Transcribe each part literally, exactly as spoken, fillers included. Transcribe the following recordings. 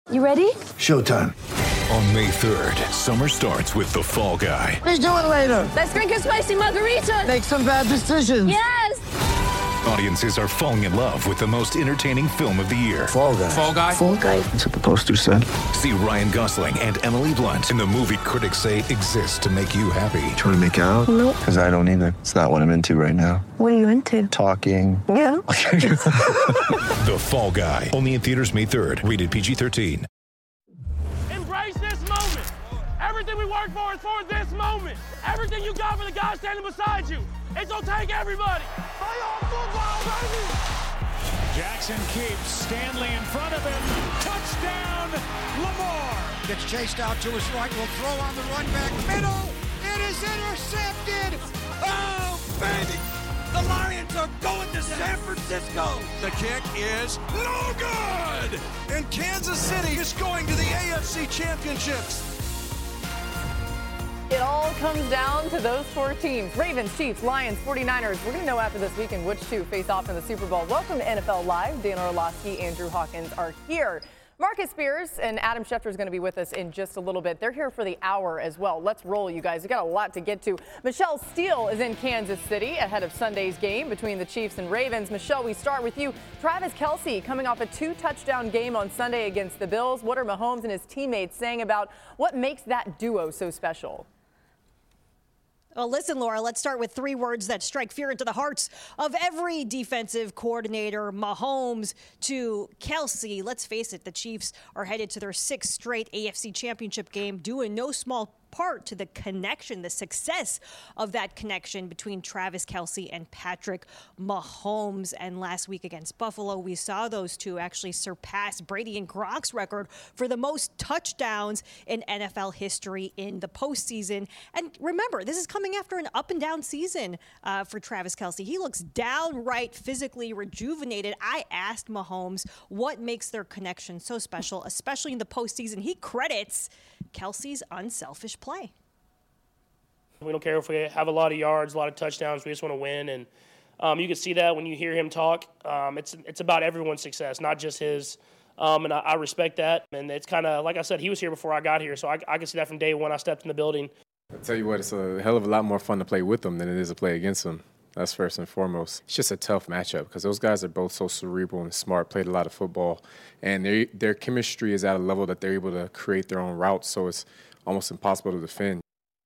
You ready? Showtime. On May third, summer starts with The Fall Guy. Let's do it later. Let's drink a spicy margarita. Make some bad decisions. Yes! Audiences are falling in love with the most entertaining film of the year. Fall Guy. Fall Guy? Fall Guy. That's what the poster said. See Ryan Gosling and Emily Blunt in the movie critics say exists to make you happy. Trying to make it out? Nope. Because I don't either. It's not what I'm into right now. What are you into? Talking. Yeah. The Fall Guy. Only in theaters May third. Rated P G thirteen. Embrace this moment. Everything we work for is for this moment. Everything you got for the guy standing beside you. It's gonna take everybody. Play on football, baby. Jackson keeps Stanley in front of him. Touchdown, Lamar. Gets chased out to his right. Will throw on the run back middle. It is intercepted. Oh, baby. The Lions are going to San Francisco. The kick is no good. And Kansas City is going to the A F C Championships. It all comes down to those four teams. Ravens, Chiefs, Lions, forty-niners. We're going to know after this weekend which two face off in the Super Bowl. Welcome to N F L Live. Dan Orlovsky, Andrew Hawkins are here. Marcus Spears and Adam Schefter is going to be with us in just a little bit. They're here for the hour as well. Let's roll, you guys. We've got a lot to get to. Michelle Steele is in Kansas City ahead of Sunday's game between the Chiefs and Ravens. Michelle, we start with you. Travis Kelce coming off a two-touchdown game on Sunday against the Bills. What are Mahomes and his teammates saying about what makes that duo so special? Well, listen, Laura, let's start with three words that strike fear into the hearts of every defensive coordinator, Mahomes to Kelce. Let's face it, the Chiefs are headed to their sixth straight A F C Championship game, due in no small part to the connection, the success of that connection between Travis Kelce and Patrick Mahomes. And last week against Buffalo, we saw those two actually surpass Brady and Gronk's record for the most touchdowns in N F L history in the postseason. And remember, this is coming after an up and down season uh, for Travis Kelce. He looks downright physically rejuvenated. I asked Mahomes what makes their connection so special, especially in the postseason. He credits Kelce's unselfish play. We don't care if we have a lot of yards, a lot of touchdowns. We just want to win. And um, you can see that when you hear him talk. Um, it's it's about everyone's success, not just his. Um, and I, I respect that. And it's kind of, like I said, he was here before I got here. So I, I can see that from day one I stepped in the building. I'll tell you what, it's a hell of a lot more fun to play with them than it is to play against them. That's first and foremost. It's just a tough matchup because those guys are both so cerebral and smart, played a lot of football, and their their chemistry is at a level that they're able to create their own routes, so it's almost impossible to defend.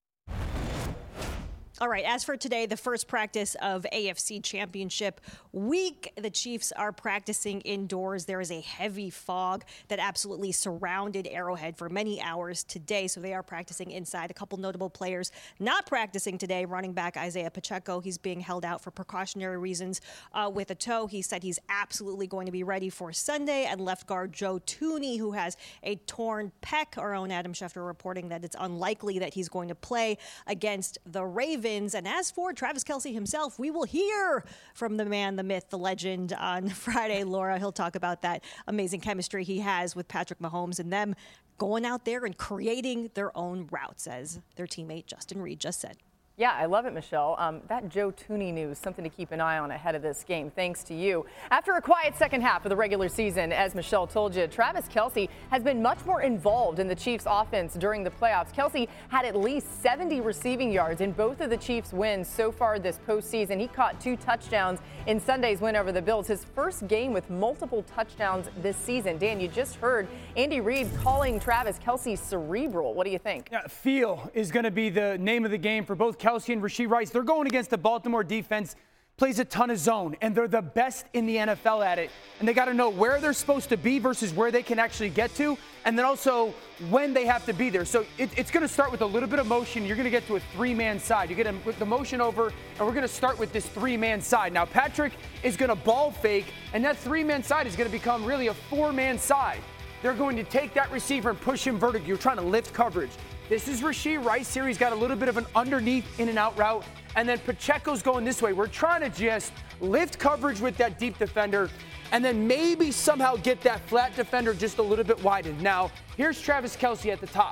All right, as for today, the first practice of A F C Championship week, the Chiefs are practicing indoors. There is a heavy fog that absolutely surrounded Arrowhead for many hours today, so they are practicing inside. A couple notable players not practicing today. Running back Isaiah Pacheco, he's being held out for precautionary reasons uh, with a toe. He said he's absolutely going to be ready for Sunday. And left guard Joe Thuney, who has a torn pec. Our own Adam Schefter reporting that it's unlikely that he's going to play against the Ravens. And as for Travis Kelce himself, we will hear from the man, the myth, the legend on Friday. Laura, he'll talk about that amazing chemistry he has with Patrick Mahomes and them going out there and creating their own routes, as their teammate Justin Reed just said. Yeah, I love it, Michelle. Um, that Joe Thuney news, something to keep an eye on ahead of this game, thanks to you. After a quiet second half of the regular season, as Michelle told you, Travis Kelce has been much more involved in the Chiefs' offense during the playoffs. Kelce had at least seventy receiving yards in both of the Chiefs' wins so far this postseason. He caught two touchdowns in Sunday's win over the Bills, his first game with multiple touchdowns this season. Dan, you just heard Andy Reid calling Travis Kelce cerebral. What do you think? Yeah, feel is going to be the name of the game for both Kelce and Rashee Rice. They're going against the Baltimore defense, plays a ton of zone, and they're the best in the N F L at it. And they got to know where they're supposed to be versus where they can actually get to, and then also when they have to be there. So it, it's going to start with a little bit of motion. You're going to get to a three-man side. You get them with the motion over, and we're going to start with this three-man side. Now, Patrick is going to ball fake, and that three-man side is going to become really a four-man side. They're going to take that receiver and push him vertical. You're trying to lift coverage. This is Rashee Rice here. He's got a little bit of an underneath in and out route. And then Pacheco's going this way. We're trying to just lift coverage with that deep defender and then maybe somehow get that flat defender just a little bit widened. Now, here's Travis Kelce at the top.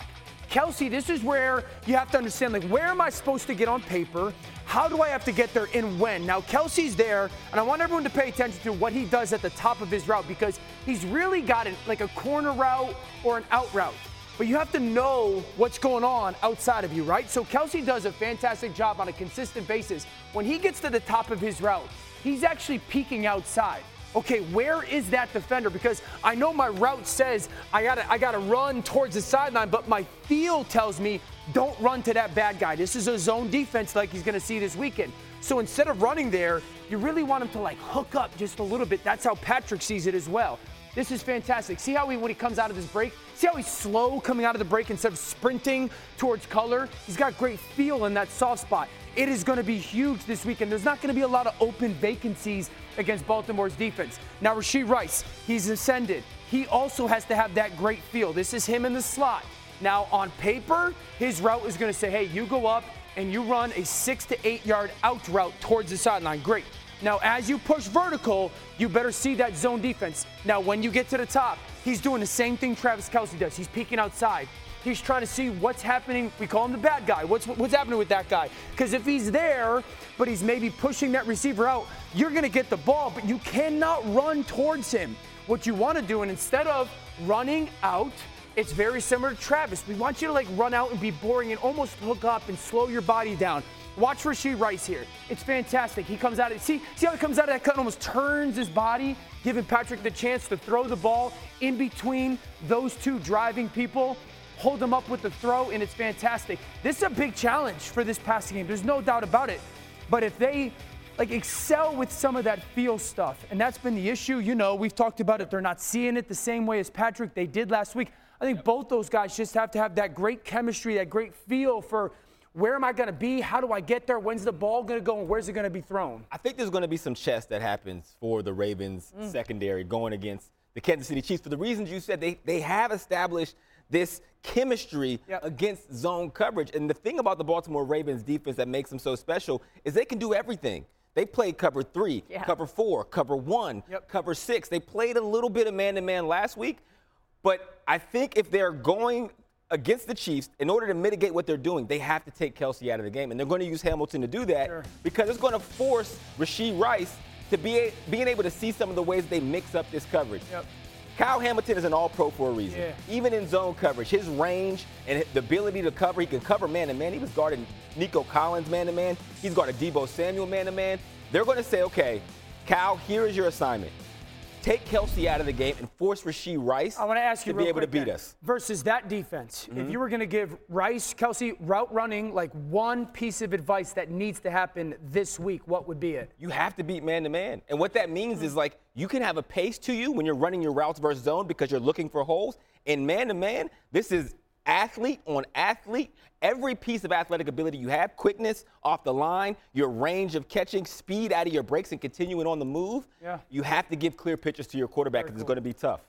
Kelce, this is where you have to understand, like, where am I supposed to get on paper? How do I have to get there and when? Now, Kelce's there, and I want everyone to pay attention to what he does at the top of his route because he's really got it like a corner route or an out route. But you have to know what's going on outside of you, right? So Kelce does a fantastic job on a consistent basis. When he gets to the top of his route, he's actually peeking outside. Okay, where is that defender? Because I know my route says I gotta, I gotta run towards the sideline, but my feel tells me don't run to that bad guy. This is a zone defense like he's gonna see this weekend. So instead of running there, you really want him to like hook up just a little bit. That's how Patrick sees it as well. This is fantastic. See how he, when he comes out of this break, see how he's slow coming out of the break instead of sprinting towards color? He's got great feel in that soft spot. It is going to be huge this weekend. There's not going to be a lot of open vacancies against Baltimore's defense. Now, Rashee Rice, he's ascended. He also has to have that great feel. This is him in the slot. Now, on paper, his route is going to say, hey, you go up and you run a six to eight yard out route towards the sideline. Great. Now, as you push vertical, you better see that zone defense. Now, when you get to the top, he's doing the same thing Travis Kelce does. He's peeking outside. He's trying to see what's happening. We call him the bad guy. What's what's happening with that guy? Because if he's there, but he's maybe pushing that receiver out, you're going to get the ball, but you cannot run towards him. What you want to do, and instead of running out, it's very similar to Travis. We want you to like run out and be boring and almost hook up and slow your body down. Watch Rashee Rice here. It's fantastic. He comes out of, see, see how he comes out of that cut and almost turns his body, giving Patrick the chance to throw the ball in between those two driving people, hold them up with the throw, and it's fantastic. This is a big challenge for this passing game. There's no doubt about it. But if they like excel with some of that feel stuff, and that's been the issue, you know, we've talked about it. They're not seeing it the same way as Patrick they did last week. I think both those guys just have to have that great chemistry, that great feel for where am I going to be? How do I get there? When's the ball going to go? And where's it going to be thrown? I think there's going to be some chess that happens for the Ravens mm. secondary going against the Kansas City Chiefs. For the reasons you said, they, they have established this chemistry yep. against zone coverage. And the thing about the Baltimore Ravens defense that makes them so special is they can do everything. They played cover three, yeah. cover four, cover one, yep. cover six. They played a little bit of man-to-man last week. But I think if they're going – against the Chiefs, in order to mitigate what they're doing, they have to take Kelce out of the game. And they're going to use Hamilton to do that sure. because it's going to force Rashee Rice to be a, being able to see some of the ways they mix up this coverage. Yep. Kyle Hamilton is an all-pro for a reason. Yeah. Even in zone coverage, his range and the ability to cover, he can cover man-to-man. He was guarding Nico Collins man-to-man. He's guarded Deebo Samuel man-to-man. They're going to say, okay, Kyle, here is your assignment. Take Kelce out of the game and force Rashee Rice I want to ask you to be able to beat then, us. Versus that defense, mm-hmm. if you were going to give Rice, Kelce, route running, like one piece of advice that needs to happen this week, what would be it? You have to beat man-to-man. And what that means mm-hmm. is, like, you can have a pace to you when you're running your routes versus zone because you're looking for holes. In man-to-man, this is athlete on athlete. Every piece of athletic ability you have, quickness off the line, your range of catching, speed out of your breaks and continuing on the move, yeah. you have to give clear pitches to your quarterback because cool. it's going to be tough.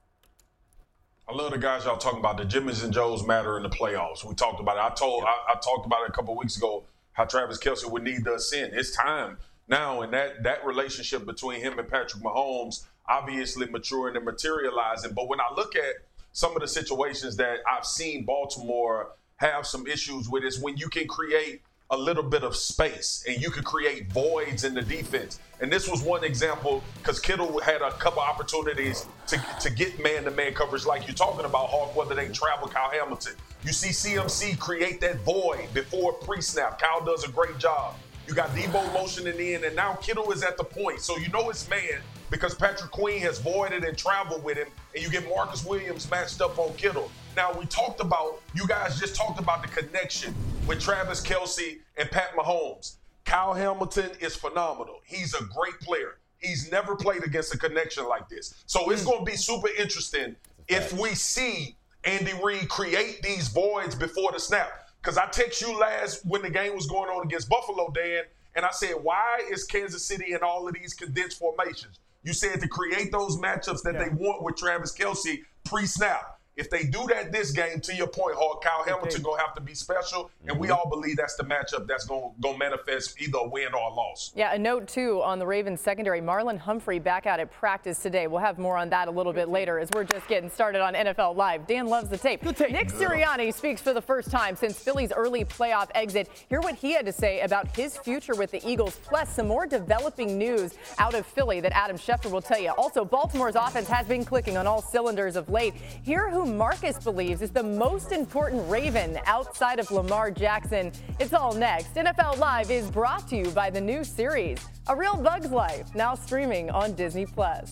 I love the guys y'all talking about. The Jimmys and Joes matter in the playoffs. We talked about it. I told yeah. I, I talked about it a couple of weeks ago how Travis Kelce would need to ascend. It's time now, and that, that relationship between him and Patrick Mahomes obviously maturing and materializing. But when I look at some of the situations that I've seen Baltimore have some issues with is when you can create a little bit of space and you can create voids in the defense. And this was one example because Kittle had a couple opportunities to, to get man-to-man coverage like you're talking about, Hawk, whether they travel Kyle Hamilton. You see C M C create that void before pre-snap. Kyle does a great job. You got Deebo motioning in, and now Kittle is at the point. So you know it's man because Patrick Queen has voided and traveled with him, and you get Marcus Williams matched up on Kittle. Now, we talked about, you guys just talked about the connection with Travis Kelce and Pat Mahomes. Kyle Hamilton is phenomenal. He's a great player. He's never played against a connection like this. So it's going to be super interesting if we see Andy Reid create these voids before the snap. Because I text you last when the game was going on against Buffalo, Dan, and I said, why is Kansas City in all of these condensed formations? You said to create those matchups that yeah. they want with Travis Kelce pre-snap. If they do that this game, to your point, Hawk, Kyle Hamilton going to have to be special, and mm-hmm. we all believe that's the matchup that's going to manifest either a win or a loss. Yeah, a note, too, on the Ravens secondary. Marlon Humphrey back out at practice today. We'll have more on that a little bit later as we're just getting started on N F L Live. Dan loves the tape. tape. Nick Sirianni speaks for the first time since Philly's early playoff exit. Hear what he had to say about his future with the Eagles, plus some more developing news out of Philly that Adam Schefter will tell you. Also, Baltimore's offense has been clicking on all cylinders of late. Hear who Marcus believes is the most important Raven outside of Lamar Jackson. It's all next. N F L Live is brought to you by the new series, A Real Bug's Life, now streaming on Disney Plus.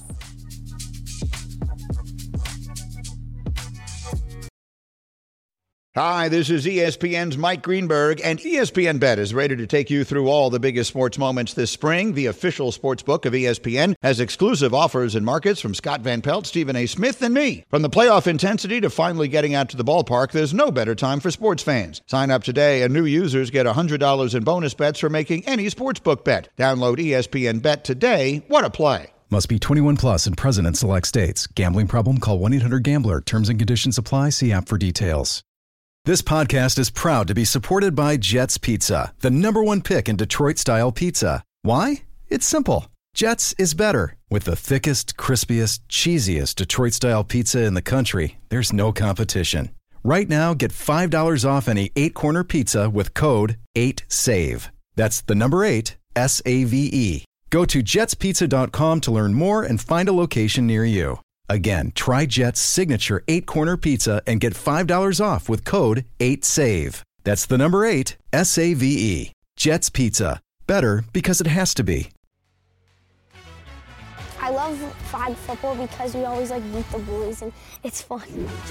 Hi, this is E S P N's Mike Greenberg, and E S P N Bet is ready to take you through all the biggest sports moments this spring. The official sports book of E S P N has exclusive offers and markets from Scott Van Pelt, Stephen A. Smith, and me. From the playoff intensity to finally getting out to the ballpark, there's no better time for sports fans. Sign up today, and new users get one hundred dollars in bonus bets for making any sportsbook bet. Download E S P N Bet today. What a play. Must be twenty-one plus and present in select states. Gambling problem? Call one eight hundred gambler. Terms and conditions apply. See app for details. This podcast is proud to be supported by Jets Pizza, the number one pick in Detroit-style pizza. Why? It's simple. Jets is better. With the thickest, crispiest, cheesiest Detroit-style pizza in the country, there's no competition. Right now, get five dollars off any eight-corner pizza with code eight save. That's the number eight, S A V E. Go to jets pizza dot com to learn more and find a location near you. Again, try Jet's signature eight-corner pizza and get five dollars off with code eight save. That's the number eight, S A V E. Jet's Pizza. Better because it has to be. I love flag football because we always like beat the bullies and it's fun.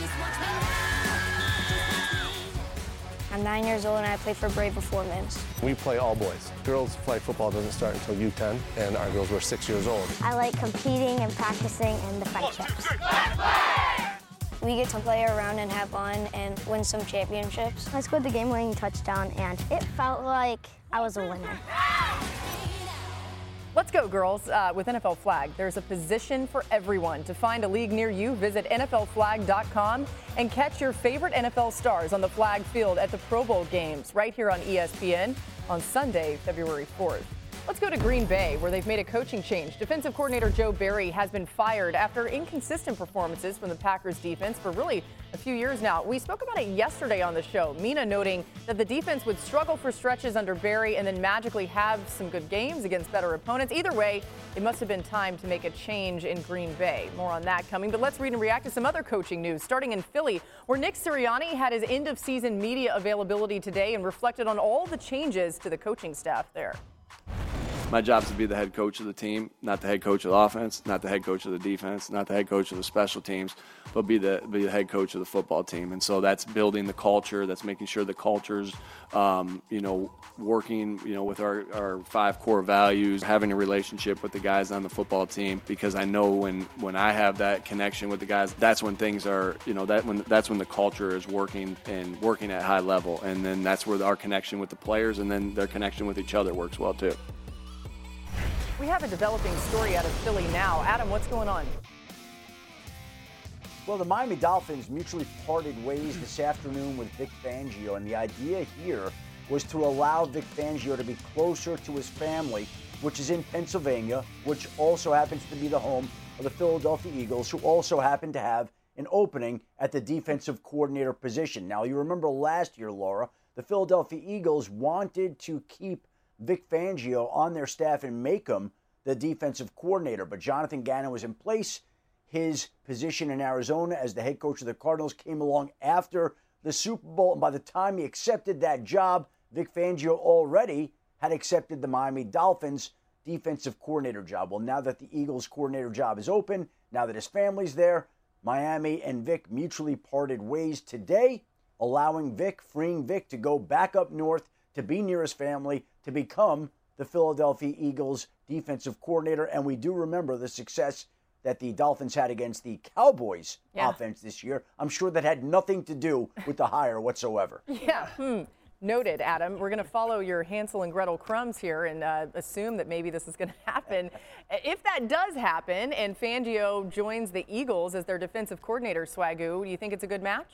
I'm nine years old and I play for Brave before men's. We play all boys. Girls flag football doesn't start until U ten, and our girls were six years old. I like competing and practicing and the friendships. We get to play around and have fun and win some championships. I scored the game-winning touchdown and it felt like I was a winner. Let's go, girls. Uh, with N F L Flag, there's a position for everyone. To find a league near you, visit N F L flag dot com and catch your favorite N F L stars on the flag field at the Pro Bowl games right here on E S P N on Sunday, February fourth. Let's go to Green Bay, where they've made a coaching change. Defensive coordinator Joe Barry has been fired after inconsistent performances from the Packers defense for really a few years now. We spoke about it yesterday on the show. Mina noting that the defense would struggle for stretches under Barry and then magically have some good games against better opponents. Either way, it must have been time to make a change in Green Bay. More on that coming, but let's read and react to some other coaching news, starting in Philly, where Nick Sirianni had his end-of-season media availability today and reflected on all the changes to the coaching staff there. My job is to be the head coach of the team, not the head coach of the offense, not the head coach of the defense, not the head coach of the special teams, but be the be the head coach of the football team. And so that's building the culture. That's making sure the culture's, um, you know, working, you know, with our, our five core values, having a relationship with the guys on the football team. Because I know when, when I have that connection with the guys, that's when things are, you know, that when that's when the culture is working and working at high level. And then that's where our connection with the players and then their connection with each other works well too. We have a developing story out of Philly now. Adam, what's going on? Well, the Miami Dolphins mutually parted ways this afternoon with Vic Fangio, and the idea here was to allow Vic Fangio to be closer to his family, which is in Pennsylvania, which also happens to be the home of the Philadelphia Eagles, who also happen to have an opening at the defensive coordinator position. Now, you remember last year, Laura, the Philadelphia Eagles wanted to keep Vic Fangio on their staff and make him the defensive coordinator. But Jonathan Gannon was in place. His position in Arizona as the head coach of the Cardinals came along after the Super Bowl. And by the time he accepted that job, Vic Fangio already had accepted the Miami Dolphins defensive coordinator job. Well, now that the Eagles coordinator job is open, now that his family's there, Miami and Vic mutually parted ways today, allowing Vic, freeing Vic to go back up north to be near his family, to become the Philadelphia Eagles defensive coordinator. And we do remember the success that the Dolphins had against the Cowboys yeah. offense this year. I'm sure that had nothing to do with the hire whatsoever. Yeah. Hmm. Noted, Adam. We're going to follow your Hansel and Gretel crumbs here and uh, assume that maybe this is going to happen. If that does happen and Fangio joins the Eagles as their defensive coordinator, Swagoo, do you think it's a good match?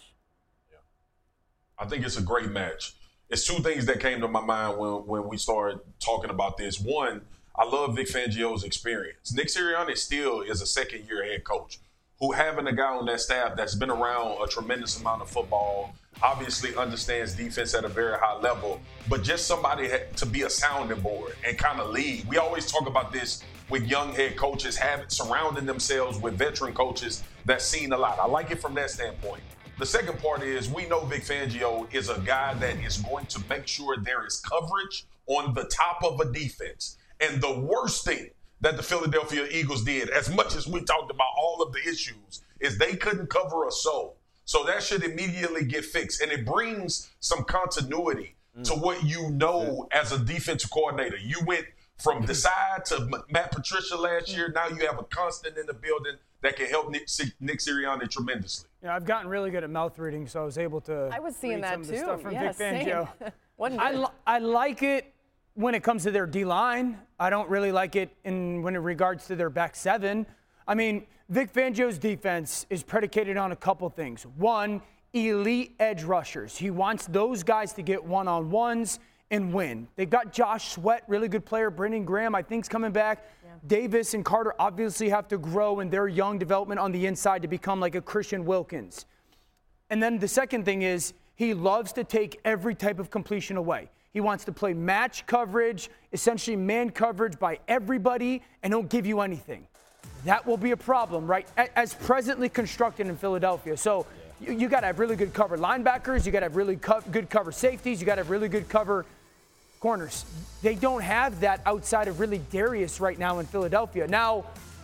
I think it's a great match. It's two things that came to my mind when, when we started talking about this. One, I love Vic Fangio's experience. Nick Sirianni still is a second-year head coach who having a guy on that staff that's been around a tremendous amount of football, obviously understands defense at a very high level, but just somebody to be a sounding board and kind of lead. We always talk about this with young head coaches, having surrounding themselves with veteran coaches that's seen a lot. I like it from that standpoint. The second part is we know Vic Fangio is a guy that is going to make sure there is coverage on the top of a defense. And the worst thing that the Philadelphia Eagles did, as much as we talked about all of the issues, is they couldn't cover a soul. So that should immediately get fixed. And it brings some continuity mm. to what you know mm. as a defensive coordinator. You went from Desai to Matt Patricia last year. Now you have a constant in the building that can help Nick, Nick Sirianni tremendously. Yeah, I've gotten really good at mouth reading, so I was able to I was seeing read that some of too. the stuff from yeah, Vic Fangio. I, li- I like it when it comes to their D-line. I don't really like it in when it regards to their back seven. I mean, Vic Fangio's defense is predicated on a couple things. One, elite edge rushers. He wants those guys to get one-on-ones and win. They've got Josh Sweat, really good player. Brendan Graham, I think, is coming back. Yeah. Davis and Carter obviously have to grow in their young development on the inside to become like a Christian Wilkins. And then the second thing is he loves to take every type of completion away. He wants to play match coverage, essentially man coverage by everybody, and don't give you anything. That will be a problem, right, as presently constructed in Philadelphia. So you, you got to have really good cover linebackers. You got to have really co- good cover safeties. You got to have really good cover corners. They don't have that outside of really Darius right now in Philadelphia. Now,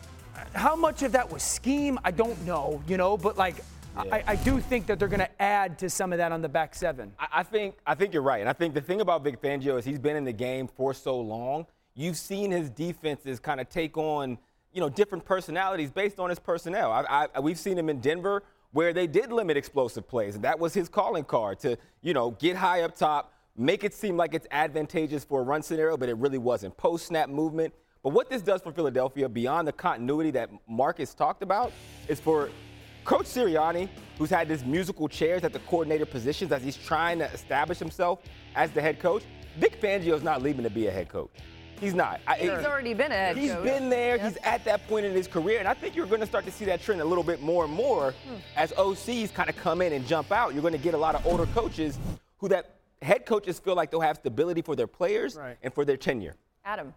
how much of that was scheme, I don't know, you know, but like yeah. I, I do think that they're going to add to some of that on the back seven. I, I think I think you're right. And I think the thing about Vic Fangio is he's been in the game for so long. You've seen his defenses kind of take on, you know, different personalities based on his personnel. I, I, we've seen him in Denver where they did limit explosive plays, and that was his calling card to, you know, get high up top, make it seem like it's advantageous for a run scenario, but it really wasn't. Post-snap movement. But what this does for Philadelphia, beyond the continuity that Marcus talked about, is for Coach Sirianni, who's had this musical chairs at the coordinator positions as he's trying to establish himself as the head coach. Vic Fangio's not leaving to be a head coach. He's not. He's I, already been a head he's coach. He's been there. Yep. He's at that point in his career. And I think you're going to start to see that trend a little bit more and more hmm. as O Cs kind of come in and jump out. You're going to get a lot of older coaches who that head coaches feel like they'll have stability for their players right. and for their tenure. Adam.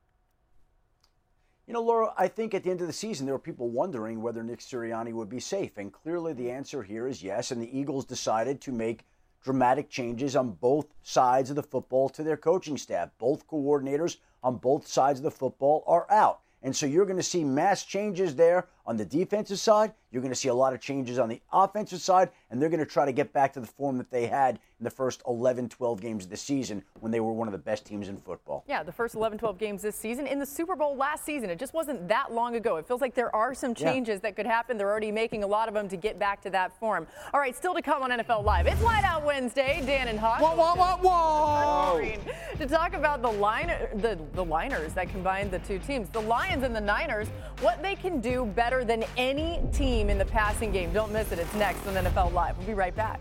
You know, Laura, I think at the end of the season, there were people wondering whether Nick Sirianni would be safe. And clearly the answer here is yes. And the Eagles decided to make dramatic changes on both sides of the football to their coaching staff. Both coordinators on both sides of the football are out. And so you're going to see mass changes there on the defensive side. You're going to see a lot of changes on the offensive side, and they're going to try to get back to the form that they had in the first eleven, twelve games of the season when they were one of the best teams in football. Yeah, the first eleven, twelve games this season. In the Super Bowl last season, it just wasn't that long ago. It feels like there are some changes yeah. that could happen. They're already making a lot of them to get back to that form. All right, still to come on N F L Live. It's Wide Out Wednesday. Dan and Hawk. Whoa, whoa, whoa, whoa. To talk about the, line, the, the liners that combine the two teams. The Lions and the Niners, what they can do better than any team in the passing game. Don't miss it. It's next on N F L Live. We'll be right back.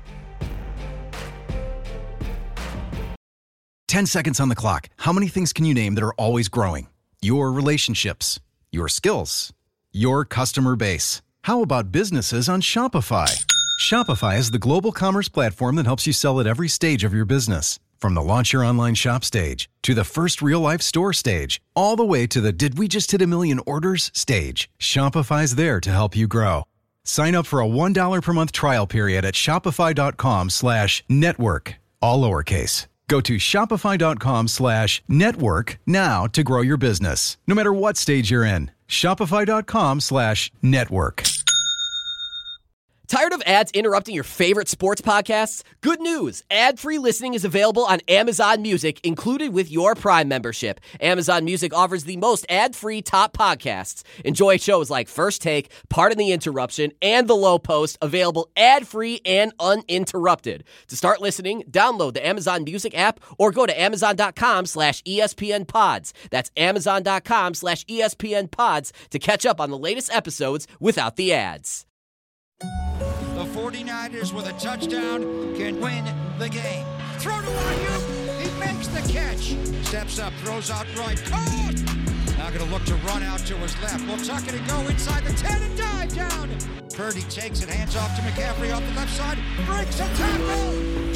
ten seconds on the clock. How many things can you name that are always growing? Your relationships, your skills, your customer base. How about businesses on Shopify? Shopify is the global commerce platform that helps you sell at every stage of your business. From the launch your online shop stage to the first real life store stage, all the way to the did we just hit a million orders stage. Shopify's there to help you grow. Sign up for a one dollar per month trial period at shopify.com slash network, all lowercase. Go to shopify.com slash network now to grow your business, no matter what stage you're in. Shopify.com slash network. Tired of ads interrupting your favorite sports podcasts? Good news! Ad-free listening is available on Amazon Music, included with your Prime membership. Amazon Music offers the most ad-free top podcasts. Enjoy shows like First Take, Pardon the Interruption, and The Low Post, available ad-free and uninterrupted. To start listening, download the Amazon Music app or go to amazon.com slash ESPN pods. That's amazon.com slash ESPN pods to catch up on the latest episodes without the ads. The forty-niners with a touchdown can win the game. Throw to Ayuk. He makes the catch. Steps up, throws out right. Caught. Now going to look to run out to his left. Will tuck it and go inside the ten and dive down. Purdy takes it, hands off to McCaffrey off the left side. Breaks a tackle.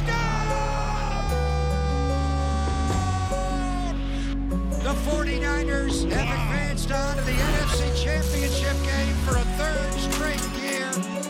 Touchdown! The forty-niners have advanced on to the N F C Championship game for a third straight year.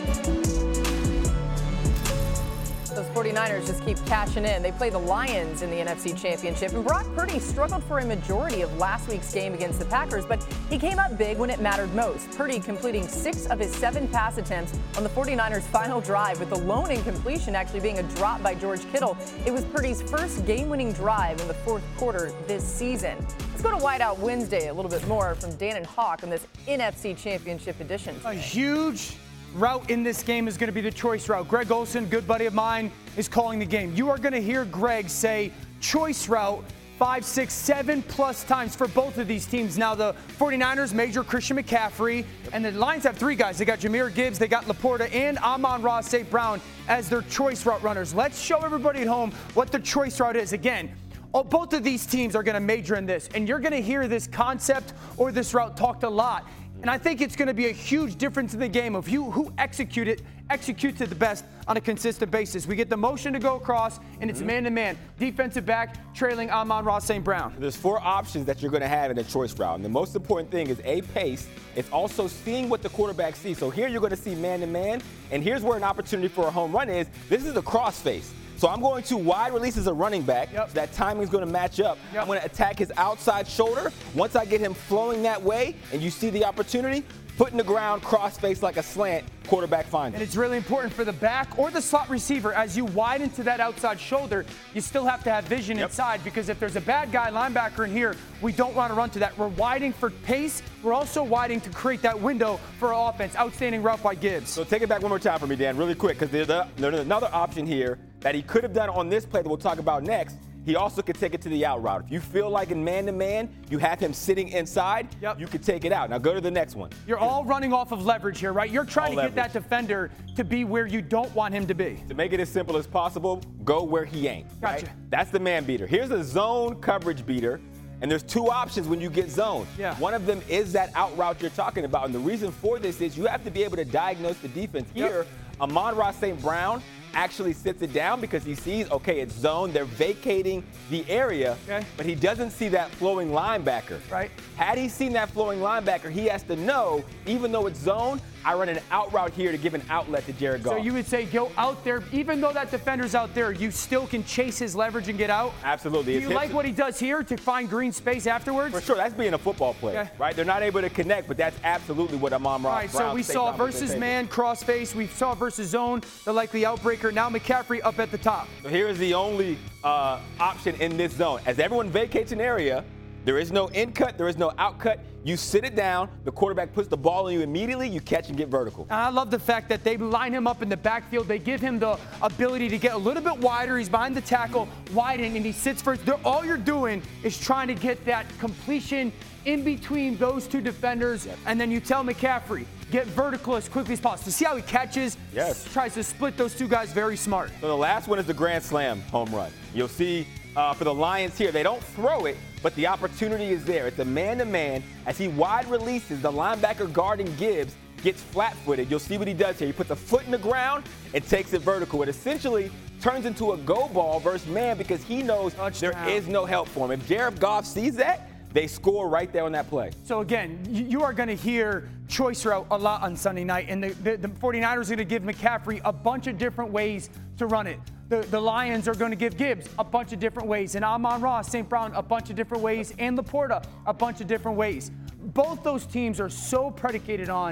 Those forty-niners just keep cashing in. They play the Lions in the N F C Championship, and Brock Purdy struggled for a majority of last week's game against the Packers, but he came up big when it mattered most. Purdy completing six of his seven pass attempts on the forty-niners' final drive, with the lone incompletion actually being a drop by George Kittle. It was Purdy's first game-winning drive in the fourth quarter this season. Let's go to Whiteout Wednesday, a little bit more from Dan and Hawk on this N F C Championship edition today. A huge route in this game is going to be the choice route. Greg Olsen, good buddy of mine, is calling the game. You are going to hear Greg say choice route five, six, seven plus times for both of these teams. Now, the forty-niners major Christian McCaffrey, and the Lions have three guys. They got Jahmyr Gibbs, they got Laporta, and Amon-Ra Saint Brown as their choice route runners. Let's show everybody at home what the choice route is. Again, oh, both of these teams are going to major in this, and you're going to hear this concept or this route talked a lot. And I think it's going to be a huge difference in the game of who, who execute it, executes it the best on a consistent basis. We get the motion to go across, and it's man-to-man. Defensive back trailing Amon-Ra Saint Brown. There's four options that you're going to have in a choice route. And the most important thing is, A, pace. It's also seeing what the quarterback sees. So here you're going to see man-to-man, and here's where an opportunity for a home run is. This is a cross face. So I'm going to wide release as a running back. Yep. So that timing is going to match up. Yep. I'm going to attack his outside shoulder. Once I get him flowing that way and you see the opportunity, foot in the ground, cross face like a slant, quarterback finds it. And it's really important for the back or the slot receiver, as you widen to that outside shoulder, you still have to have vision yep. inside, because if there's a bad guy linebacker in here, we don't want to run to that. We're widening for pace. We're also widening to create that window for our offense. Outstanding route by Gibbs. So take it back one more time for me, Dan, really quick, because there's, a, there's another option here that he could have done on this play that we'll talk about next. He also could take it to the out route. If you feel like in man-to-man, you have him sitting inside, yep. you could take it out. Now go to the next one. You're all running off of leverage here, right? You're trying all to leverage. Get that defender to be where you don't want him to be. To make it as simple as possible, go where he ain't. Gotcha. Right? That's the man beater. Here's a zone coverage beater, and there's two options when you get zone. Yeah. One of them is that out route you're talking about, and the reason for this is you have to be able to diagnose the defense. Here, yep. Amon-Ra Saint Brown actually sits it down because he sees, okay, it's zone. They're vacating the area, okay. but he doesn't see that flowing linebacker. Right. Had he seen that flowing linebacker, he has to know, even though it's zone, I run an out route here to give an outlet to Jared Goff. So you would say go out there, even though that defender's out there, you still can chase his leverage and get out? Absolutely. Do you like what he does here to find green space afterwards? For sure. That's being a football player, okay. right? They're not able to connect, but that's absolutely what Amon-Ra All right, Brown so we saw versus man, cross face. We saw versus zone, the likely outbreaker. Now McCaffrey up at the top. So here is the only uh, option in this zone. As everyone vacates an area, there is no in cut, there is no out cut. You sit it down, the quarterback puts the ball on you immediately, you catch and get vertical. And I love the fact that they line him up in the backfield. They give him the ability to get a little bit wider. He's behind the tackle, widen, and he sits first. They're, all you're doing is trying to get that completion in between those two defenders, yep. and then you tell McCaffrey, get vertical as quickly as possible. See how he catches? Yes. Tries to split those two guys very smart. So the last one is the grand slam home run. You'll see uh, for the Lions here, they don't throw it, but the opportunity is there. It's a man-to-man. As he wide releases, the linebacker guarding Gibbs gets flat-footed. You'll see what he does here. He puts a foot in the ground and takes it vertical. It essentially turns into a go ball versus man because he knows Touchdown. There is no help for him. If Jared Goff sees that, they score right there on that play. So, again, you are going to hear choice route a lot on Sunday night, and the, the, the forty-niners are going to give McCaffrey a bunch of different ways to run it. The, the Lions are going to give Gibbs a bunch of different ways, and Amon-Ra Saint Brown a bunch of different ways, and Laporta a bunch of different ways. Both those teams are so predicated on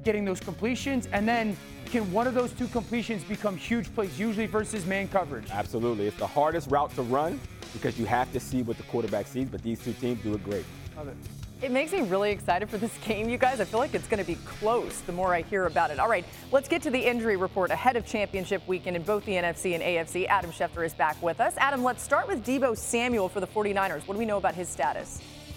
getting those completions, and then can one of those two completions become huge plays, usually versus man coverage? Absolutely. It's the hardest route to run because you have to see what the quarterback sees, but these two teams do it great. Love it. It makes me really excited for this game, you guys. I feel like it's going to be close the more I hear about it. All right, let's get to the injury report ahead of championship weekend in both the N F C and A F C. Adam Schefter is back with us. Adam, let's start with Deebo Samuel for the forty-niners. What do we know about his status?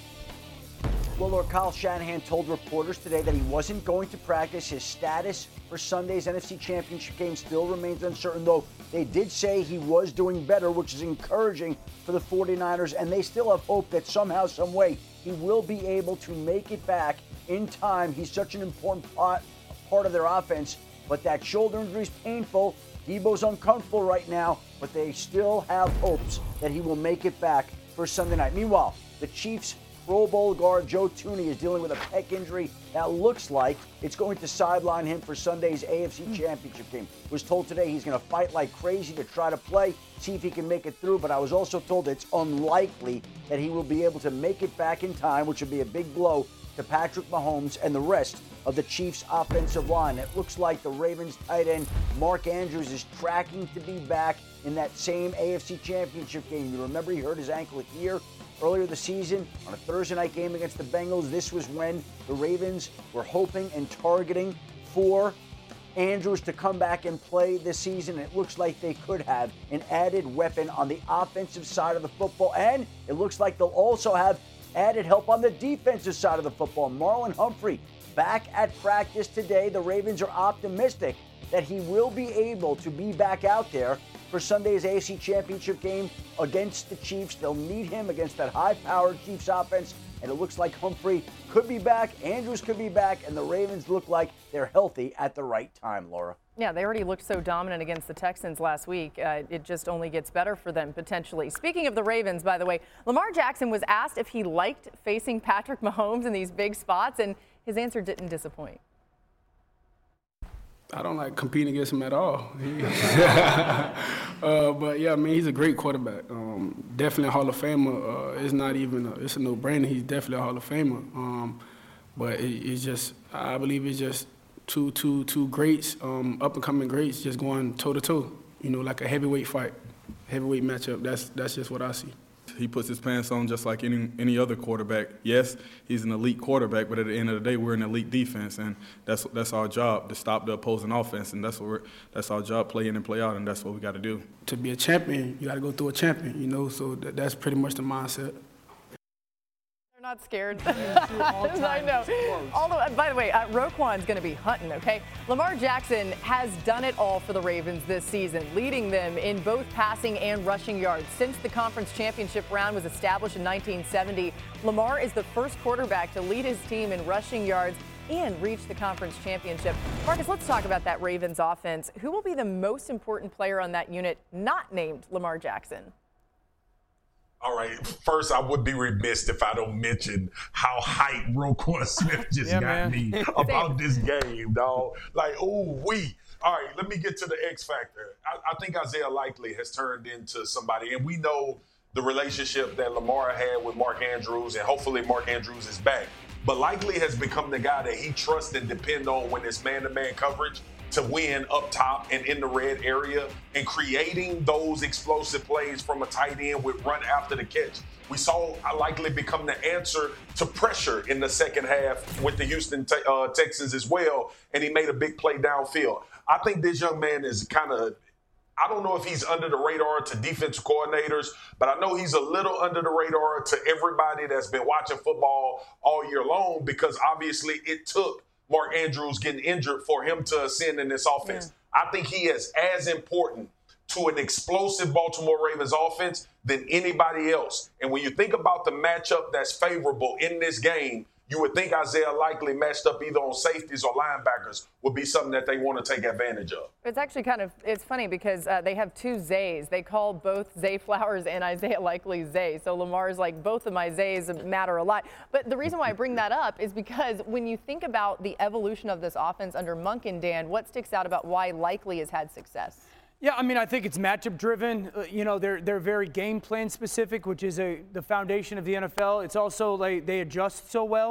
Well, Lord, Kyle Shanahan told reporters today that he wasn't going to practice. His status for Sunday's N F C Championship game still remains uncertain, though they did say he was doing better, which is encouraging for the forty-niners, and they still have hope that somehow, some way, he will be able to make it back in time. He's such an important part, part of their offense, but that shoulder injury is painful. Deebo's uncomfortable right now, but they still have hopes that he will make it back for Sunday night. Meanwhile, the Chiefs' Pro Bowl guard Joe Thuney is dealing with a pec injury that looks like it's going to sideline him for Sunday's A F C Championship game. Was told today he's going to fight like crazy to try to play, see if he can make it through, but I was also told it's unlikely that he will be able to make it back in time, which would be a big blow to Patrick Mahomes and the rest of the Chiefs' offensive line. It looks like the Ravens tight end Mark Andrews is tracking to be back in that same A F C Championship game. You remember he hurt his ankle here earlier this season on a Thursday night game against the Bengals. This was when the Ravens were hoping and targeting for Andrews to come back and play this season. It looks like they could have an added weapon on the offensive side of the football, and it looks like they'll also have added help on the defensive side of the football. Marlon Humphrey back at practice today. The Ravens are optimistic that he will be able to be back out there for Sunday's A F C Championship game against the Chiefs. They'll need him against that high-powered Chiefs offense, and it looks like Humphrey could be back, Andrews could be back, and the Ravens look like they're healthy at the right time, Laura. Yeah, they already looked so dominant against the Texans last week. Uh, it just only gets better for them, potentially. Speaking of the Ravens, by the way, Lamar Jackson was asked if he liked facing Patrick Mahomes in these big spots, and his answer didn't disappoint. I don't like competing against him at all. uh, but, yeah, I mean, he's a great quarterback. Um, definitely a Hall of Famer. Uh, it's not even a, it's a no-brainer. He's definitely a Hall of Famer. Um, but it, it's just, I believe it's just two, two, two greats, um, up-and-coming greats just going toe-to-toe, you know, like a heavyweight fight, heavyweight matchup. That's, that's just what I see. He puts his pants on just like any any other quarterback. Yes, he's an elite quarterback, but at the end of the day, we're an elite defense, and that's that's our job, to stop the opposing offense, and that's what we're, that's our job, play in and play out, and that's what we got to do. To be a champion, you got to go through a champion, you know. So that, that's pretty much the mindset. They're not scared. I know. All the, by the way, uh, Roquan's going to be hunting, okay? Lamar Jackson has done it all for the Ravens this season, leading them in both passing and rushing yards. Since the conference championship round was established in nineteen seventy, Lamar is the first quarterback to lead his team in rushing yards and reach the conference championship. Marcus, let's talk about that Ravens offense. Who will be the most important player on that unit not named Lamar Jackson? All right, first, I would be remiss if I don't mention how hyped Roquan Smith just yeah, got man. me about this game, dog. Like, ooh, we. All right, let me get to the X factor. I, I think Isaiah Likely has turned into somebody, and we know the relationship that Lamar had with Mark Andrews, and hopefully Mark Andrews is back. But Likely has become the guy that he trusts and depends on when it's man-to-man coverage to win up top and in the red area, and creating those explosive plays from a tight end with run after the catch. We saw Likely become the answer to pressure in the second half with the Houston te- uh, Texans as well, and he made a big play downfield. I think this young man is kind of, I don't know if he's under the radar to defensive coordinators, but I know he's a little under the radar to everybody that's been watching football all year long, because obviously it took Mark Andrews getting injured for him to ascend in this offense. Yeah. I think he is as important to an explosive Baltimore Ravens offense than anybody else. And when you think about the matchup that's favorable in this game, you would think Isaiah Likely matched up either on safeties or linebackers would be something that they want to take advantage of. It's actually kind of, it's funny because uh, they have two Zays. They call both Zay Flowers and Isaiah Likely Zay. So Lamar's like, both of my Zays matter a lot. But the reason why I bring that up is because when you think about the evolution of this offense under Monk and Dan, what sticks out about why Likely has had success? Yeah, I mean, I think it's matchup driven. Uh, you know, they're they're very game plan specific, which is a the foundation of the N F L. It's also like they adjust so well.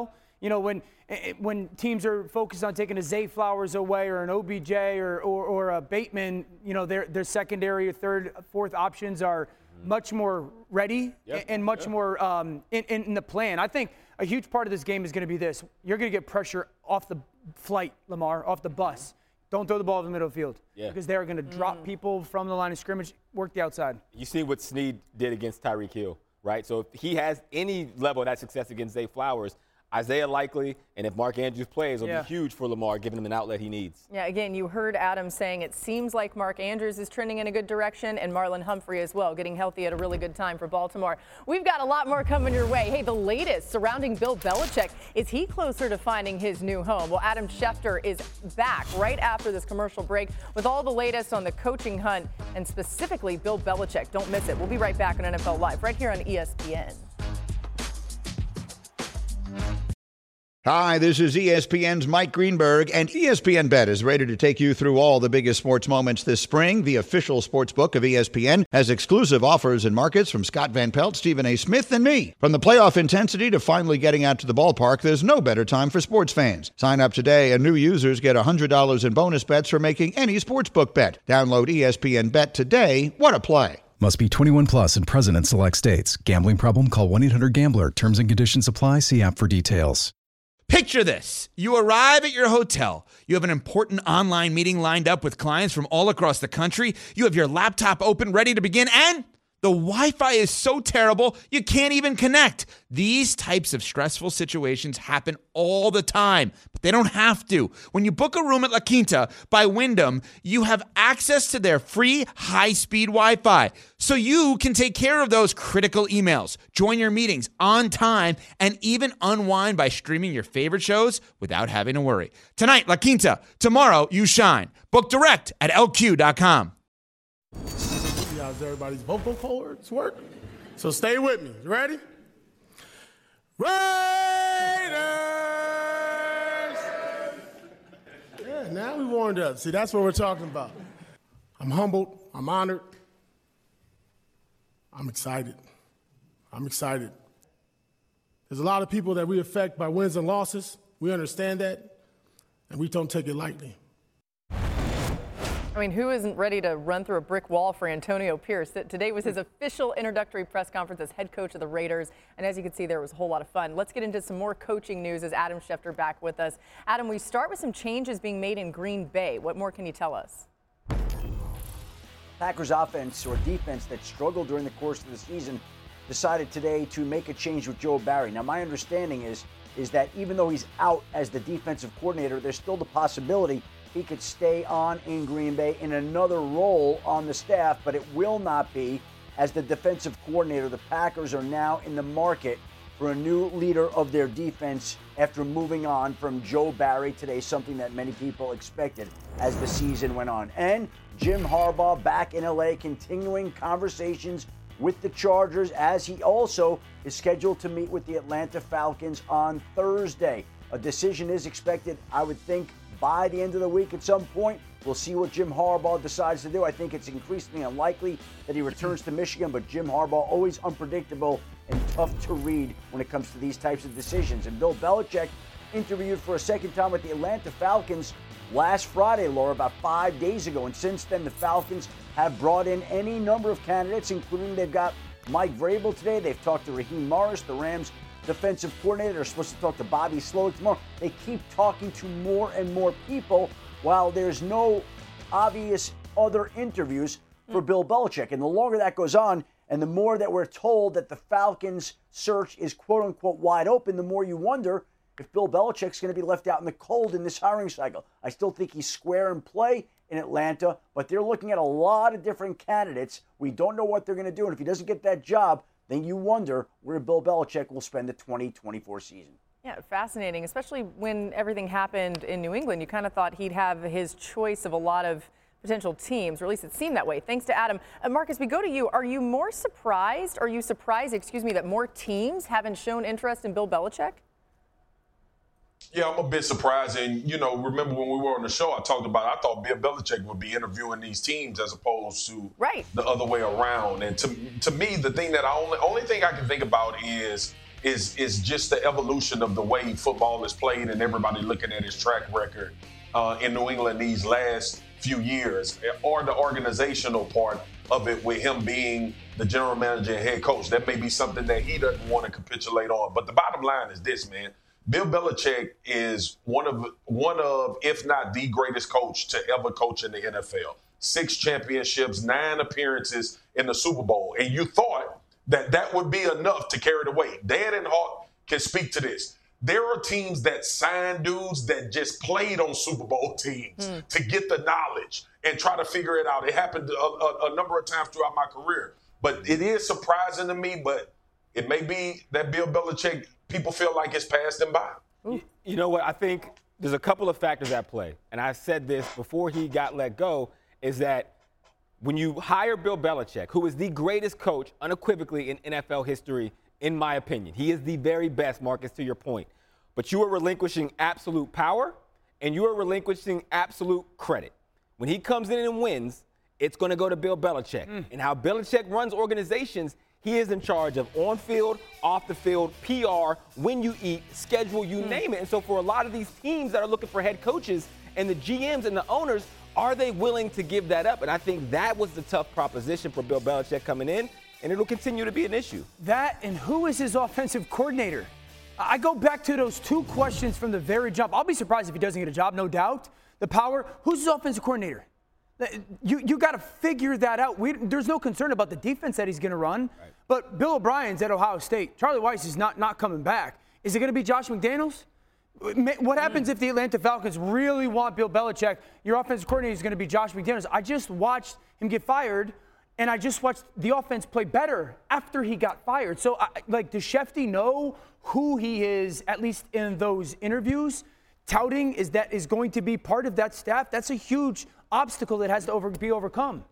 You know, when when teams are focused on taking a Zay Flowers away or an O B J or, or, or a Bateman, you know, their, their secondary or third, fourth options are much more ready yep. and much yep. more um, in, in the plan. I think a huge part of this game is going to be this. You're going to get pressure off the flight, Lamar, off the bus. Don't throw the ball in the middle of the field yeah. because they're going to drop mm. people from the line of scrimmage, work the outside. You see what Snead did against Tyreek Hill, right? So if he has any level of that success against Zay Flowers, Isaiah likely, and if Mark Andrews plays, it'll yeah. be huge for Lamar, giving him an outlet he needs. Yeah, again, you heard Adam saying it seems like Mark Andrews is trending in a good direction, and Marlon Humphrey as well, getting healthy at a really good time for Baltimore. We've got a lot more coming your way. Hey, the latest surrounding Bill Belichick. Is he closer to finding his new home? Well, Adam Schefter is back right after this commercial break with all the latest on the coaching hunt, and specifically Bill Belichick. Don't miss it. We'll be right back on N F L Live right here on E S P N. Hi, this is E S P N's Mike Greenberg, and E S P N Bet is ready to take you through all the biggest sports moments this spring. The official sports book of E S P N has exclusive offers and markets from Scott Van Pelt, Stephen A. Smith, and me. From the playoff intensity to finally getting out to the ballpark, there's no better time for sports fans. Sign up today, and new users get one hundred dollars in bonus bets for making any sportsbook bet. Download E S P N Bet today. What a play. Must be twenty-one plus and present in select states. Gambling problem? Call one eight hundred gambler. Terms and conditions apply. See app for details. Picture this. You arrive at your hotel. You have an important online meeting lined up with clients from all across the country. You have your laptop open, ready to begin, and the Wi-Fi is so terrible, you can't even connect. These types of stressful situations happen all the time, but they don't have to. When you book a room at La Quinta by Wyndham, you have access to their free high-speed Wi-Fi, so you can take care of those critical emails, join your meetings on time, and even unwind by streaming your favorite shows without having to worry. Tonight, La Quinta. Tomorrow, you shine. Book direct at L Q dot com. How's everybody's vocal cords work? So stay with me. You ready? Raiders! Yeah, now we warmed up. See, that's what we're talking about. I'm humbled. I'm honored. I'm excited. I'm excited. There's a lot of people that we affect by wins and losses. We understand that, and we don't take it lightly. I mean, who isn't ready to run through a brick wall for Antonio Pierce? Today was his official introductory press conference as head coach of the Raiders. And as you can see, there was a whole lot of fun. Let's get into some more coaching news as Adam Schefter back with us. Adam, we start with some changes being made in Green Bay. What more can you tell us? Packers offense or defense that struggled during the course of the season decided today to make a change with Joe Barry. Now, my understanding is, is that even though he's out as the defensive coordinator, there's still the possibility he could stay on in Green Bay in another role on the staff, but it will not be as the defensive coordinator. The Packers are now in the market for a new leader of their defense after moving on from Joe Barry today, something that many people expected as the season went on. And Jim Harbaugh back in L A, continuing conversations with the Chargers, as he also is scheduled to meet with the Atlanta Falcons on Thursday. A decision is expected, I would think, by the end of the week at some point. We'll see what Jim Harbaugh decides to do. I think it's increasingly unlikely that he returns to Michigan, but Jim Harbaugh always unpredictable and tough to read when it comes to these types of decisions. And Bill Belichick interviewed for a second time with the Atlanta Falcons last Friday, Laura, about five days ago. And since then, the Falcons have brought in any number of candidates, including they've got Mike Vrabel today. They've talked to Raheem Morris, the Rams defensive coordinator. They're supposed to talk to Bobby Slowick tomorrow. They keep talking to more and more people while there's no obvious other interviews for mm. Bill Belichick. And the longer that goes on, and the more that we're told that the Falcons search is quote-unquote wide open, the more you wonder if Bill Belichick's going to be left out in the cold in this hiring cycle. I still think he's square in play in Atlanta, but they're looking at a lot of different candidates. We don't know what they're going to do, and if he doesn't get that job, then you wonder where Bill Belichick will spend the twenty twenty-four season. Yeah, fascinating, especially when everything happened in New England. You kind of thought he'd have his choice of a lot of potential teams, or at least it seemed that way. Thanks to Adam. Uh, Marcus, we go to you. Are you more surprised, are you surprised, excuse me, that more teams haven't shown interest in Bill Belichick? Yeah, I'm a bit surprised. And, you know, remember when we were on the show, I talked about, I thought Bill Belichick would be interviewing these teams as opposed to right. the other way around. And to to me, the thing that I only, only thing I can think about is is is just the evolution of the way football is played, and everybody looking at his track record uh, in New England these last few years, or the organizational part of it with him being the general manager and head coach. That may be something that he doesn't want to capitulate on. But the bottom line is this, man. Bill Belichick is one of, one of, if not the greatest coach to ever coach in the N F L. Six championships, nine appearances in the Super Bowl. And you thought that that would be enough to carry the weight. Dan and Hawk can speak to this. There are teams that sign dudes that just played on Super Bowl teams mm. to get the knowledge and try to figure it out. It happened a, a, a number of times throughout my career. But it is surprising to me, but it may be that Bill Belichick, people feel like it's passed him by. You, you know what? I think there's a couple of factors at play. And I said this before he got let go, is that when you hire Bill Belichick, who is the greatest coach unequivocally in N F L history, in my opinion. He is the very best, Marcus, to your point. But you are relinquishing absolute power, and you are relinquishing absolute credit. When he comes in and wins, it's going to go to Bill Belichick. Mm. And how Belichick runs organizations, he is in charge of on-field, off-the-field, P R, when you eat, schedule, you mm. name it. And so for a lot of these teams that are looking for head coaches and the G Ms and the owners, are they willing to give that up? And I think that was the tough proposition for Bill Belichick coming in, and it'll continue to be an issue. That and who is his offensive coordinator? I go back to those two questions from the very jump. I'll be surprised if he doesn't get a job, no doubt. The power, who's his offensive coordinator? You you got to figure that out. We, there's no concern about the defense that he's going to run. Right. But Bill O'Brien's at Ohio State. Charlie Weiss is not, not coming back. Is it going to be Josh McDaniels? What happens mm. if the Atlanta Falcons really want Bill Belichick? Your offensive coordinator is going to be Josh McDaniels. I just watched him get fired, and I just watched the offense play better after he got fired. So, I, like, does Shefty know who he is, at least in those interviews? Touting is that is going to be part of that staff. That's a huge obstacle that has to over, be overcome.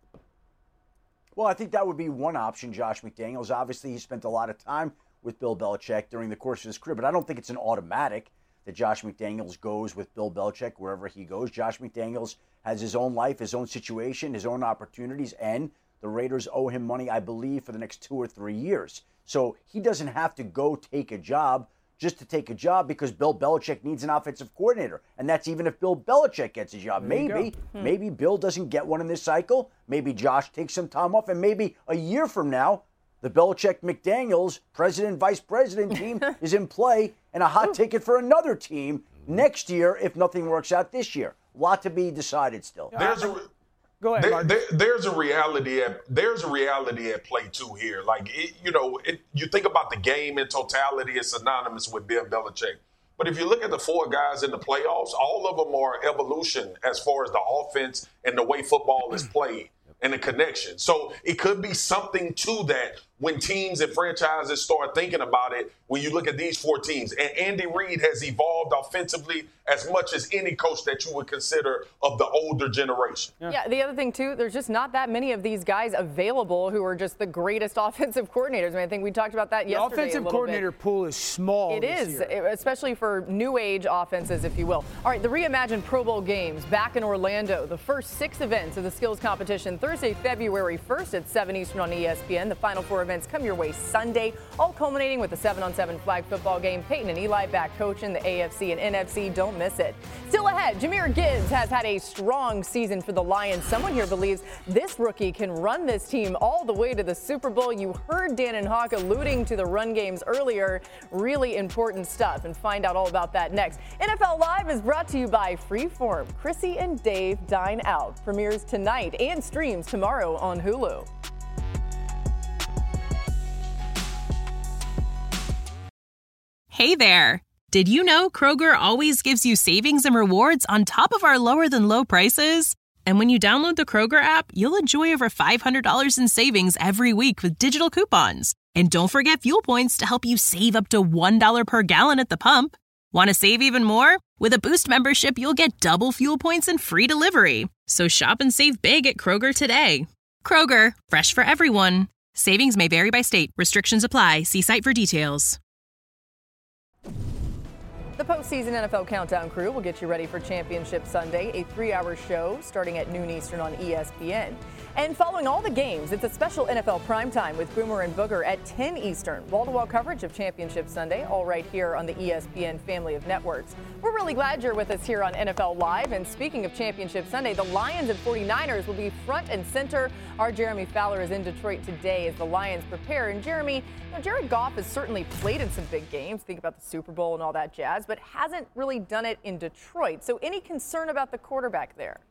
Well, I think that would be one option, Josh McDaniels. Obviously, he spent a lot of time with Bill Belichick during the course of his career, but I don't think it's an automatic that Josh McDaniels goes with Bill Belichick wherever he goes. Josh McDaniels has his own life, his own situation, his own opportunities, and the Raiders owe him money, I believe, for the next two or three years. So he doesn't have to go take a job just to take a job because Bill Belichick needs an offensive coordinator. And that's even if Bill Belichick gets a job. There maybe, hmm. maybe Bill doesn't get one in this cycle. Maybe Josh takes some time off. And maybe a year from now, the Belichick-McDaniels president, vice president team is in play and a hot ticket for another team next year if nothing works out this year. A lot to be decided still. There's a, Go ahead, there, there, there's a reality at there's a reality at play too here. Like it, you know, it, you think about the game in totality, it's synonymous with Bill Belichick. But if you look at the four guys in the playoffs, all of them are evolution as far as the offense and the way football is played and the connection. So it could be something to that when teams and franchises start thinking about it when you look at these four teams. And Andy Reid has evolved offensively as much as any coach that you would consider of the older generation. Yeah. yeah, the other thing, too, there's just not that many of these guys available who are just the greatest offensive coordinators. I mean, I think we talked about that the yesterday. The offensive coordinator bit. pool is small. It is, year. especially for new age offenses, if you will. All right, the reimagined Pro Bowl games back in Orlando. The first six events of the skills competition Thursday, February first at seven Eastern on E S P N. The final four events come your way Sunday, all culminating with a seven on seven flag football game. Peyton and Eli back coaching the A F C and N F C. Don't miss it. Still ahead, Jahmyr Gibbs has had a strong season for the Lions. Someone here believes this rookie can run this team all the way to the Super Bowl. You heard Dan and Hawk alluding to the run games earlier. Really important stuff, and find out all about that next. N F L Live is brought to you by Freeform. Chrissy and Dave Dine Out premieres tonight and streams tomorrow on Hulu. Hey there! Did you know Kroger always gives you savings and rewards on top of our lower-than-low prices? And when you download the Kroger app, you'll enjoy over five hundred dollars in savings every week with digital coupons. And don't forget fuel points to help you save up to one dollar per gallon at the pump. Want to save even more? With a Boost membership, you'll get double fuel points and free delivery. So shop and save big at Kroger today. Kroger, fresh for everyone. Savings may vary by state. Restrictions apply. See site for details. The postseason N F L Countdown crew will get you ready for Championship Sunday, a three-hour show starting at noon Eastern on E S P N. And following all the games, it's a special N F L primetime with Boomer and Booger at ten Eastern. Wall-to-wall coverage of Championship Sunday, all right here on the E S P N family of networks. We're really glad you're with us here on N F L Live. And speaking of Championship Sunday, the Lions and forty-niners will be front and center. Our Jeremy Fowler is in Detroit today as the Lions prepare. And Jeremy, you know, Jared Goff has certainly played in some big games. Think about the Super Bowl and all that jazz, but hasn't really done it in Detroit. So any concern about the quarterback there?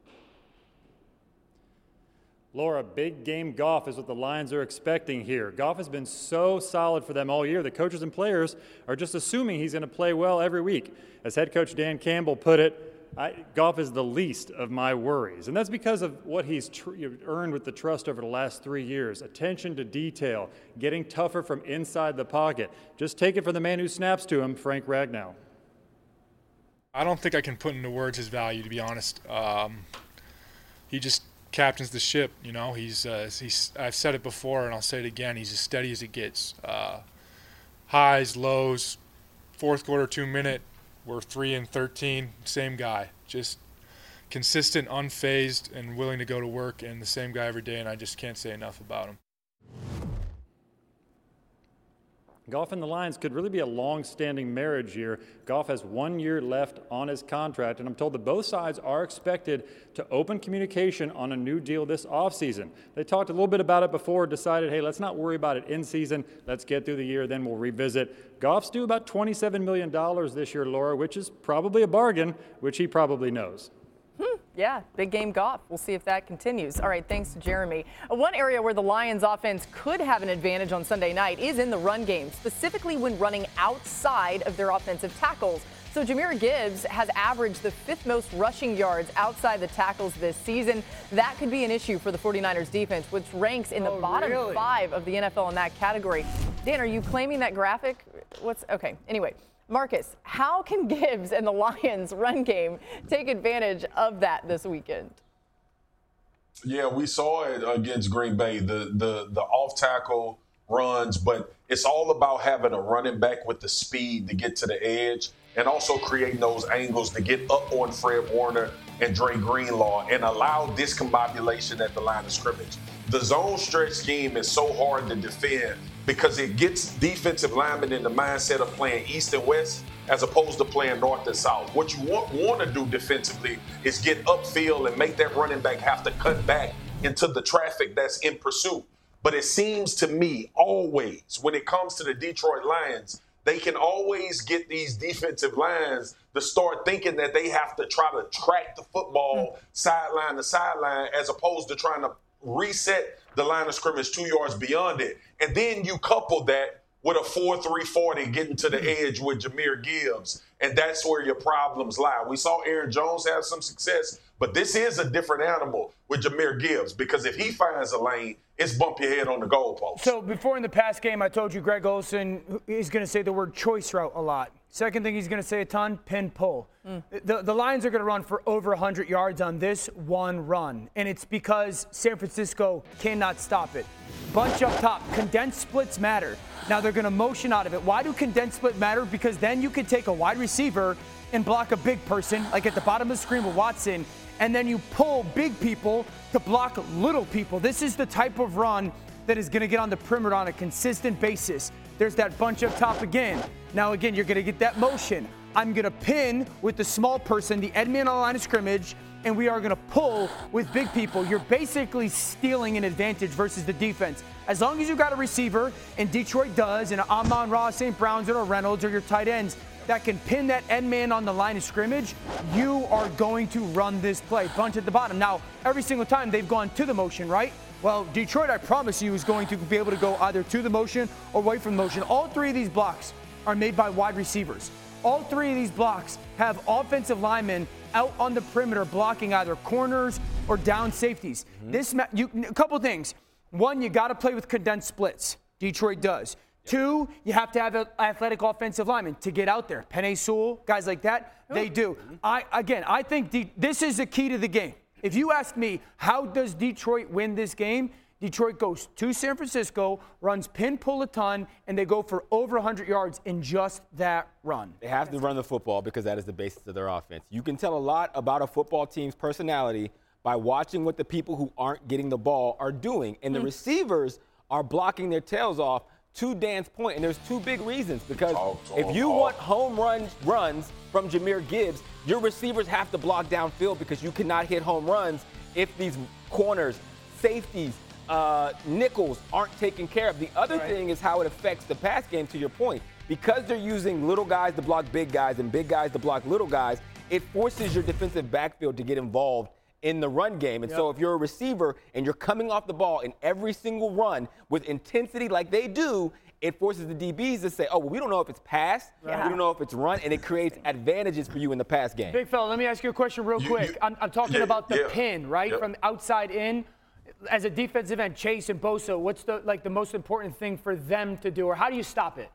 Laura, big game Goff is what the Lions are expecting here. Goff has been so solid for them all year. The coaches and players are just assuming he's going to play well every week. As head coach Dan Campbell put it, I, Goff is the least of my worries. And that's because of what he's tr- earned with the trust over the last three years. Attention to detail, getting tougher from inside the pocket. Just take it from the man who snaps to him, Frank Ragnow. I don't think I can put into words his value, to be honest. Um, he just captains the ship, you know. He's, uh, he's I've said it before and I'll say it again. He's as steady as it gets. Uh, highs, lows, fourth quarter, two minute. We're three and thirteen. Same guy, just consistent, unfazed, and willing to go to work, and the same guy every day. And I just can't say enough about him. Goff and the Lions could really be a long-standing marriage here. Goff has one year left on his contract, and I'm told that both sides are expected to open communication on a new deal this offseason. They talked a little bit about it before, decided, hey, let's not worry about it in season. Let's get through the year, then we'll revisit. Goff's due about twenty-seven million dollars this year, Laura, which is probably a bargain, which he probably knows. Hmm, yeah, big game Goff. We'll see if that continues. All right, thanks to Jeremy. One area where the Lions offense could have an advantage on Sunday night is in the run game, specifically when running outside of their offensive tackles. So Jahmyr Gibbs has averaged the fifth most rushing yards outside the tackles this season. That could be an issue for the forty-niners defense, which ranks in the oh, bottom really? five of the N F L in that category. Dan, are you claiming that graphic? What's okay, anyway. Marcus, how can Gibbs and the Lions run game take advantage of that this weekend? Yeah, we saw it against Green Bay, the the the off-tackle runs, but it's all about having a running back with the speed to get to the edge and also creating those angles to get up on Fred Warner and Dre Greenlaw and allow discombobulation at the line of scrimmage. The zone stretch scheme is so hard to defend because it gets defensive linemen in the mindset of playing east and west as opposed to playing north and south. What you want, want to do defensively is get upfield and make that running back have to cut back into the traffic that's in pursuit. But it seems to me always, when it comes to the Detroit Lions, they can always get these defensive lines to start thinking that they have to try to track the football mm. sideline to sideline as opposed to trying to reset the line of scrimmage two yards beyond it. And then you couple that with a four three forty getting to the edge with Jahmyr Gibbs, and that's where your problems lie. We saw Aaron Jones have some success, but this is a different animal with Jahmyr Gibbs because if he finds a lane, it's bump your head on the goalpost. So before in the past game, I told you Greg Olsen is going to say the word choice route a lot. Second thing he's going to say a ton, pin pull. Mm. The, the Lions are going to run for over one hundred yards on this one run, and it's because San Francisco cannot stop it. Bunch up top. Condensed splits matter. Now they're going to motion out of it. Why do condensed split matter? Because then you can take a wide receiver and block a big person, like at the bottom of the screen with Watson, and then you pull big people to block little people. This is the type of run that is going to get on the perimeter on a consistent basis. There's that bunch up top again. Now, again, you're going to get that motion. I'm going to pin with the small person, the end man on the line of scrimmage, and we are going to pull with big people. You're basically stealing an advantage versus the defense. As long as you got a receiver, and Detroit does, and Amon-Ra, Saint Browns, or Reynolds, or your tight ends that can pin that end man on the line of scrimmage, you are going to run this play. Bunch at the bottom. Now, every single time they've gone to the motion, right? Well, Detroit, I promise you, is going to be able to go either to the motion or away from the motion. All three of these blocks are made by wide receivers. All three of these blocks have offensive linemen out on the perimeter blocking either corners or down safeties. Mm-hmm. This you, a couple things. One, you got to play with condensed splits. Detroit does. Two, you have to have an athletic offensive lineman to get out there. Penei Sewell, guys like that, oh. they do. Mm-hmm. I Again, I think the, this is the key to the game. If you ask me, how does Detroit win this game? Detroit goes to San Francisco, runs pin, pull a ton, and they go for over one hundred yards in just that run. They have to run the football because that is the basis of their offense. You can tell a lot about a football team's personality by watching what the people who aren't getting the ball are doing. And the mm. receivers are blocking their tails off to Dan's point. And there's two big reasons. Because talk, talk, if you talk. want home run runs from Jahmyr Gibbs, your receivers have to block downfield because you cannot hit home runs if these corners, safeties, uh, nickels aren't taken care of. The other right. thing is how it affects the pass game, to your point. Because they're using little guys to block big guys and big guys to block little guys, it forces your defensive backfield to get involved in the run game. And yep. so if you're a receiver and you're coming off the ball in every single run with intensity like they do, it forces the D Bs to say, oh, well, we don't know if it's pass, yeah. we don't know if it's run, and it creates advantages for you in the pass game. Big fella, let me ask you a question real you, quick. You, I'm, I'm talking yeah, about the yeah. pin, right, yep. from outside in. As a defensive end, Chase and Bosa, what's the like the most important thing for them to do, or how do you stop it?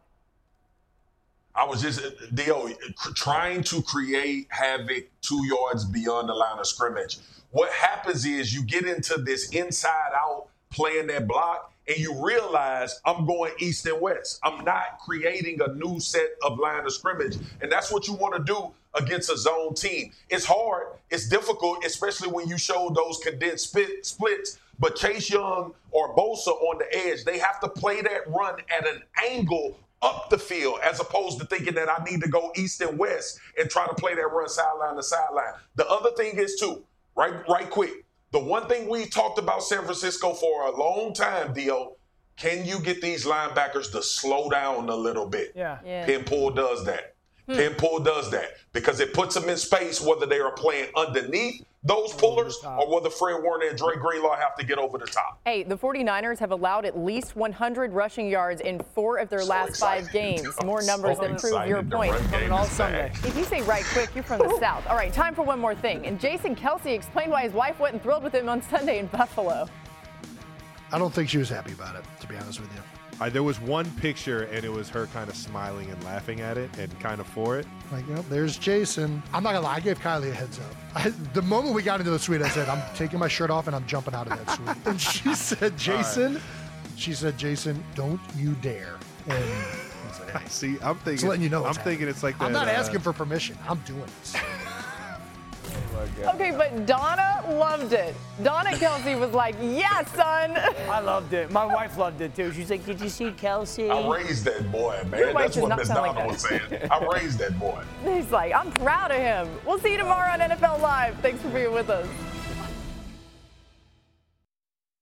I was just, Dio, trying to create havoc two yards beyond the line of scrimmage. What happens is you get into this inside-out playing that block, and you realize I'm going east and west. I'm not creating a new set of line of scrimmage, and that's what you want to do against a zone team. It's hard. It's difficult, especially when you show those condensed split, splits. But Chase Young or Bosa on the edge, they have to play that run at an angle up the field as opposed to thinking that I need to go east and west and try to play that run sideline to sideline. The other thing is, too, right, right quick, the one thing we talked about San Francisco for a long time, Dio, can you get these linebackers to slow down a little bit? Yeah. yeah. Pin pull does that. Hmm. Pin pull does that because it puts them in space whether they are playing underneath those pullers or whether Fred Warner and Dre Greenlaw have to get over the top. Hey, the 49ers have allowed at least one hundred rushing yards in four of their so last excited. five games. More numbers so that prove your point. All Sunday. If you say right quick, you're from the South. All right, time for one more thing. And Jason Kelce explained why his wife wasn't thrilled with him on Sunday in Buffalo. I don't think she was happy about it, to be honest with you. Uh, there was one picture, and it was her kind of smiling and laughing at it and kind of for it. Like, you know, there's Jason. I'm not going to lie. I gave Kylie a heads up. I, the moment we got into the suite, I said, I'm taking my shirt off, and I'm jumping out of that suite. And she said, Jason, right. she said, Jason, don't you dare. And I, said, hey, See, I'm thinking. Just letting you know I'm happening. thinking it's like that. I'm not uh, asking for permission. I'm doing this. Okay, but Donna loved it. Donna Kelce was like, yeah, son. I loved it. My wife loved it, too. She's like, did you see Kelce? I raised that boy, man. That's what Miss Donna like was saying. I raised that boy. He's like, I'm proud of him. We'll see you tomorrow on N F L Live. Thanks for being with us.